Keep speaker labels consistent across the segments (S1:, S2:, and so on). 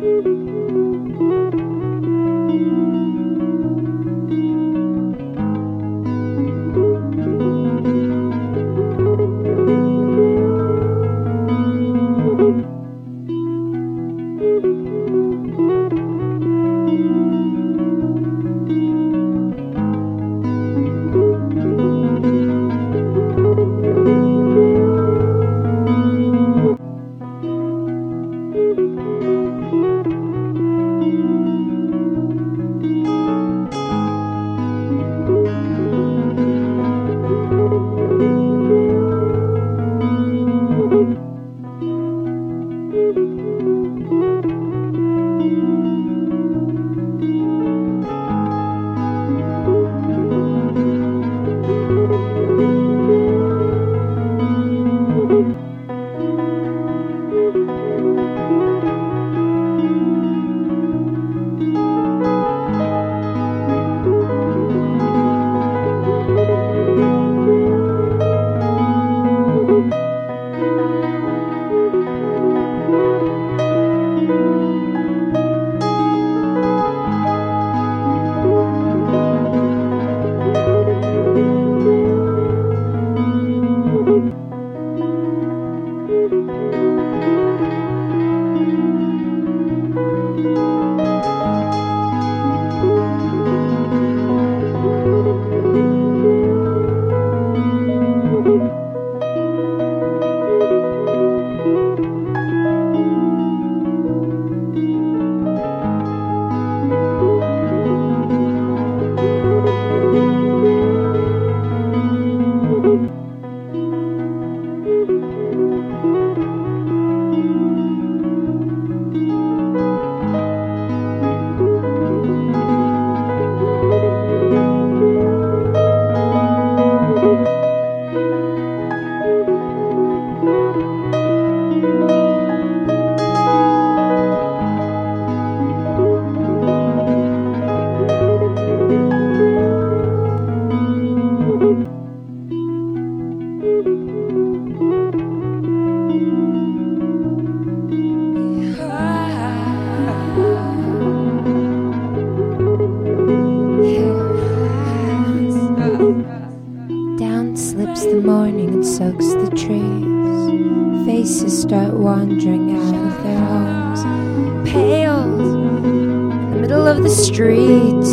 S1: Faces start wandering out of their homes, pale in the middle of the street.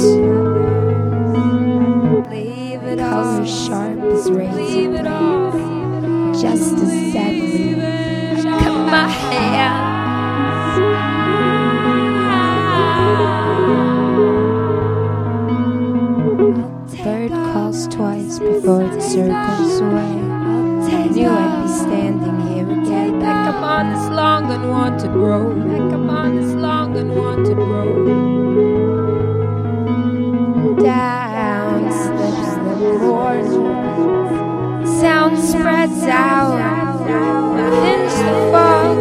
S1: Leave it all, sharp as razor blades, just as deadly. I cut my hands. Bird calls twice before the circle's away. I knew I'd be standing here again, back up on this long unwanted road, back up on this long unwanted road. Down slips the morning, sound spreads out, hinge the fog.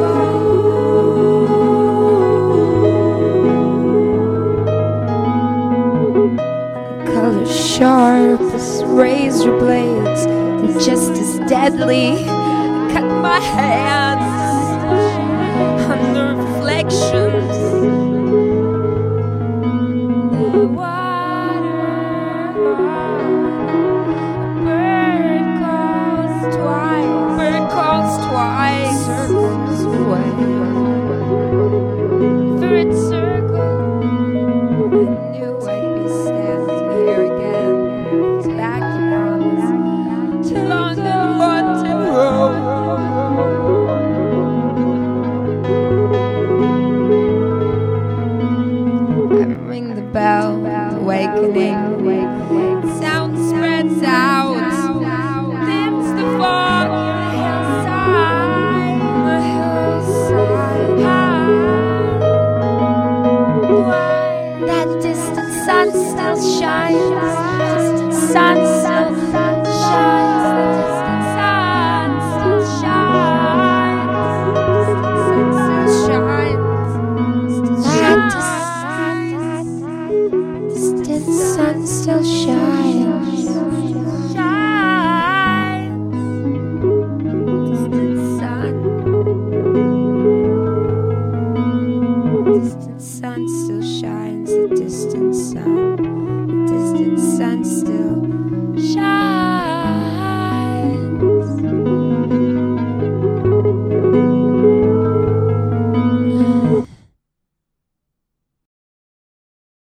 S1: Colors sharp as razor blades, they're just as deadly. I cut my hands under reflections. The water, a bird calls twice, bird calls twice, circles away. For its circle, I knew I'd be standing here again, back on this long unwanted road. I ring the bell, awakening. Sound spreads out, dims the fog. The hillside, that distant sun still shines. Distant sun still shines. The distant sun still shines. Still shines. Distant sun. distant sun still shines, the distant sun.